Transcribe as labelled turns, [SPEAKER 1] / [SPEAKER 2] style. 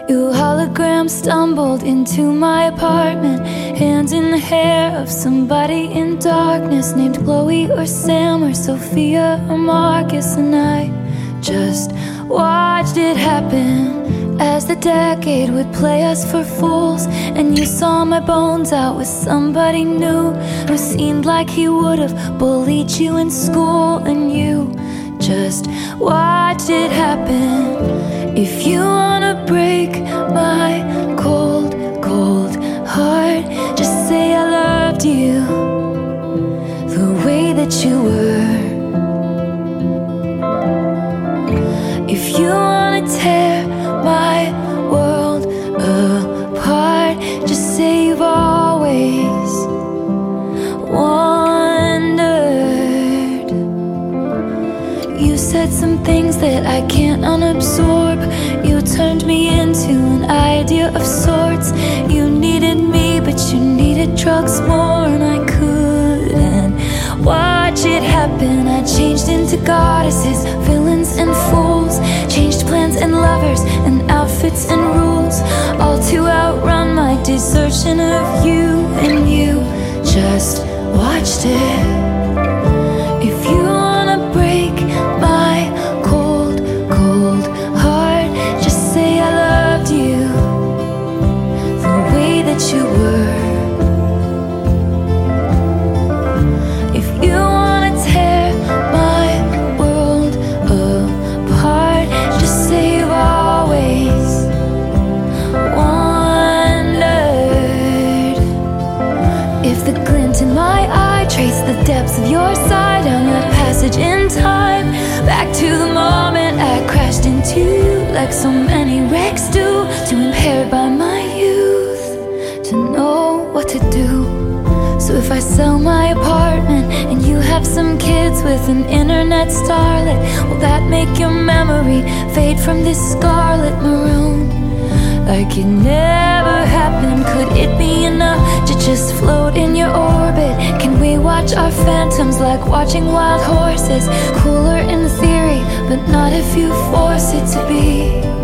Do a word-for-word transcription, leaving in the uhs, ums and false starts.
[SPEAKER 1] Your hologram stumbled into my apartment, hands in the hair of somebody in darkness, named Chloe or Sam or Sophia or Marcus. And I just watched it happen as the decade would play us for fools. And you saw my bones out with somebody new who seemed like he would have bullied you in school. And you just watched it happen. If you wanna break my cold, cold heart, just say I loved you the way that you were. If you wanna tear my world apart, just say you've always wondered. You said some things that I can't unabsorb. You turned me into an idea of sorts. You needed me, but you needed drugs more, and I couldn't watch it happen. I changed into goddesses, villains and fools, changed plans and lovers and outfits and rules, all to outrun my desertion of you. And you just watched it. If you wanna break my cold, cold heart, just say I loved you the way that you were. If you wanna tear my world apart, just say you've always wondered. If the glint in my eye traced the depths of your sigh down that passage in time, back to the moment I crashed into you, like so many wrecks do, too impaired by my youth to know what to do. So if I sell my apartment and you have some kids with an internet starlet, will that make your memory fade from this scarlet maroon? Like it never happened. Could it be enough to just float in your orbit? Can we watch our phantoms like watching wild horses? Cooler in theory, but not if you force it to be.